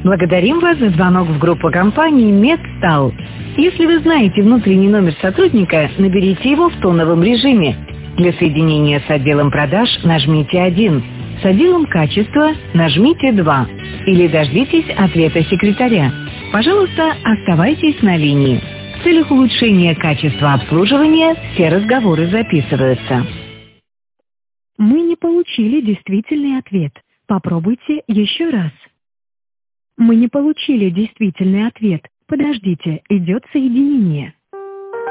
Благодарим вас за звонок в группу компании «Медстал». Если вы знаете внутренний номер сотрудника, наберите его в тоновом режиме. Для соединения с отделом продаж нажмите 1, с отделом качества нажмите 2 или дождитесь ответа секретаря. Пожалуйста, оставайтесь на линии. В целях улучшения качества обслуживания все разговоры записываются. Мы не получили действительный ответ. Попробуйте еще раз. Мы не получили действительный ответ. Подождите, идет соединение.